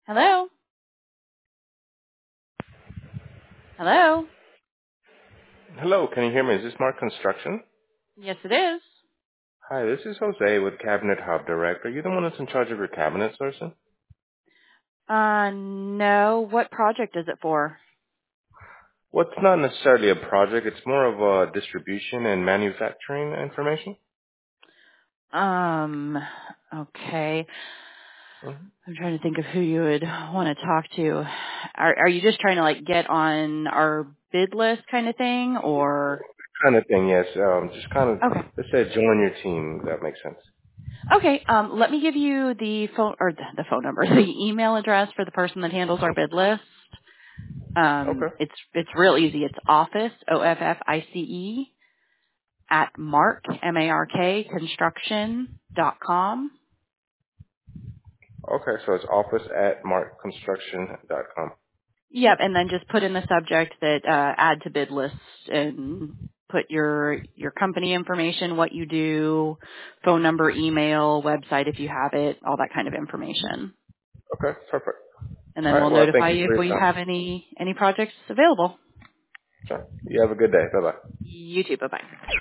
Hello? Hello? Hello, can you hear me? Is this Mark Construction? Yes, it is. Hi, this is Jose with Cabinet Hub Direct. Are you the one that's in charge of your cabinet sourcing? No. What project is it for? Well, it's not necessarily a project. It's more of a distribution and manufacturing information. Um, okay. hmm I'm trying to think of who you would want to talk to. Are you just trying to like get on our bid list kind of thing or? Kind of thing, yes. Just kind of, Okay. let's say join your team. If that makes sense. Okay. Let me give you the phone or the phone number, the email address for the person that handles our bid list. Okay. It's real easy. It's office, OFFICE, at mark, construction.com. Okay, so it's office at markconstruction.com. Yep, and then just put in the subject that add to bid list and put your company information, what you do, phone number, email, website if you have it, all that kind of information. Okay, perfect. And All then right, we'll well, thank notify you you if for your we time. have any projects available. Sure. You have a good day. Bye-bye. You too. Bye bye.